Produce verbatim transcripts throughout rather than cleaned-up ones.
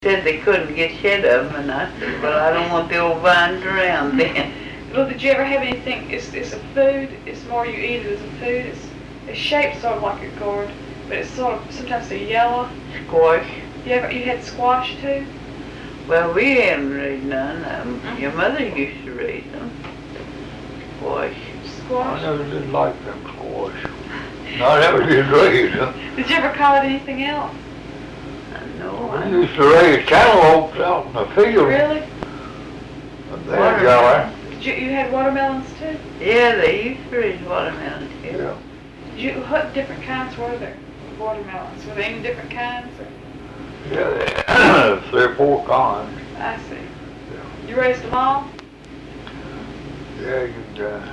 Said they couldn't get shed of them, and I said, well, I don't want the old vines around then. Well, did you ever have anything, it's, it's a food, it's more you eat it as a food, it's, it's shaped sort of like a gourd, but it's sort of, sometimes they're yellow. Squash. You ever, you had squash too? Well, we haven't raised none. Um, your mother used to raise them. Squash. Squash? I never did like them squash. I never did raise them. Did you ever call it anything else? No, We I used to raise cantaloupes out in the field. Really? There, Joey. Did you, you had watermelons too? Yeah, they used to raise watermelons here. Yeah. Did you, what different kinds were there? Watermelons, were there any different kinds? Or? Yeah, they- three or four kinds. I see. You raised them all? Yeah, you, uh,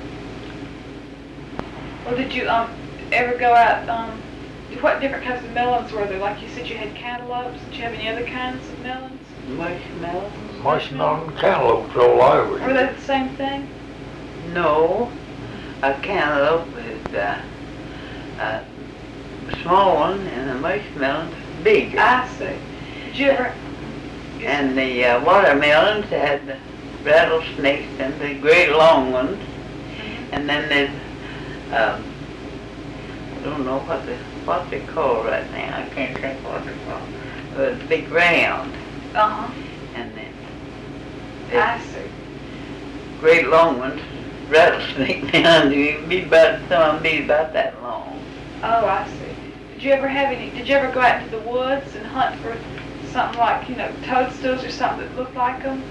Well, did you um ever go out, um, what different kinds of melons were there? Like you said you had cantaloupes, did you have any other kinds of melons? Marshmallows? marshmallow and cantaloupes all over. Were they the same thing? No, a cantaloupe is uh, a small one, and a marshmallow big. I see. Did you ever? And the uh, watermelons had the rattlesnakes and the great long ones, and then there's um, I don't know what they what they call right now. I can't think what they call. It was big round, Uh huh. and then I the see. great long ones, rattlesnake. Now you be about some of them be about that long. Oh, I see. Did you ever have any? Did you ever go out into the woods and hunt for something like, you know, toadstools or something that looked like them?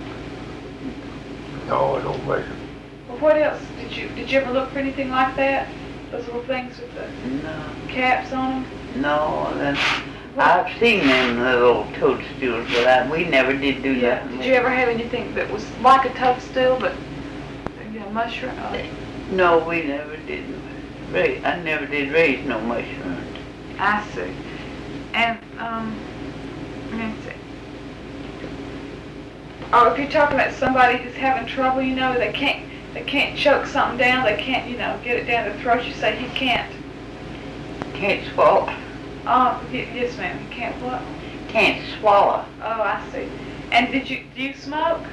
No, I don't make them. Well, what else did you? Did you ever look for anything like that? Those little things with the No, caps on them? no. Then I've seen them little toadstools, but I, we never did do Yeah. nothing. Did you ever have anything that was like a toadstool, but you know, mushroom? Uh, No, we never did. Raise, I never did raise no mushrooms. I see. And um, let me see. Oh, if you're talking about somebody who's having trouble, you know, they can't, they can't choke something down, they can't, you know, get it down their throat. You say he can't. Can't swallow. Oh, y- yes, ma'am. He can't what? Can't swallow. Oh, I see. And did you do you smoke?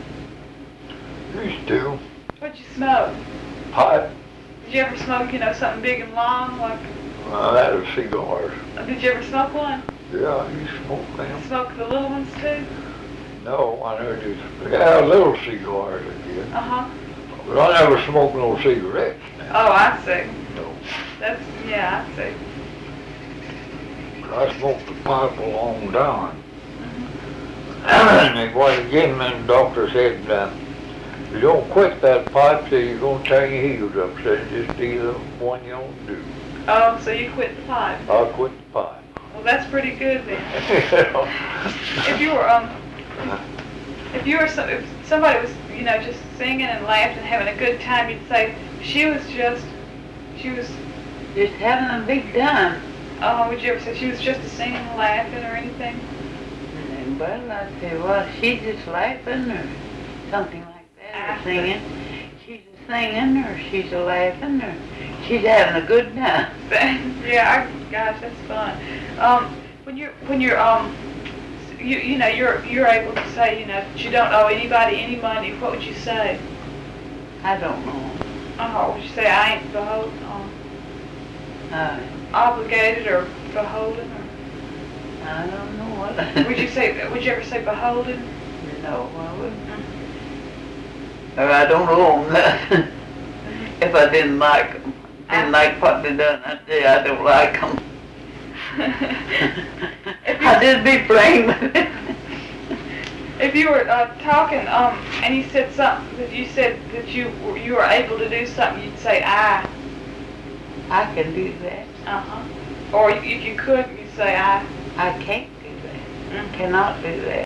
Used to. What'd you smoke? Pipe. Did you ever smoke, you know, something big and long, like? Uh, that was cigars. Did you ever smoke one? Yeah, I used to smoke them. Smoke the little ones too? No, I never did. Yeah, little cigars I did. Uh huh. But I never smoked no cigarettes. Oh, I see. No. That's yeah, I see. But I smoked the pipe a long time. And they went again, and the doctor said, uh, if you don't quit that pipe, so you're going to tear your heels up. Said just either one you don't do. Oh, so you quit the pipe? I'll quit the pipe. Well, that's pretty good then. If you were um, if you were some, if somebody was, you know, just singing and laughing and having a good time, you'd say she was just, she was. Just having a big time. Oh, would you ever say she was just singing and laughing or anything? And well, I'd say, well, she's just laughing or something like that, or singing. She's a singing or she's a laughing or she's having a good time. Yeah, I, gosh, that's fun. Um, when you're when you're um, you you know you're you're able to say, you know, that you don't owe anybody any money. What would you say? I don't know. Oh, would you say I ain't beholden, um, Uh, obligated or beholden, or I don't know what. would you say? Would you ever say beholden? No, I wouldn't. Or I don't owe them nothing. If I didn't like them, didn't like what they done, I'd say I don't like them. I just be plain with it. If you were uh, talking, um, and you said something that you said that you were- you were able to do something, you'd say I. I can do that. Uh huh. Or if you could, you'd say I. I can't do that. Mhm. Cannot do that.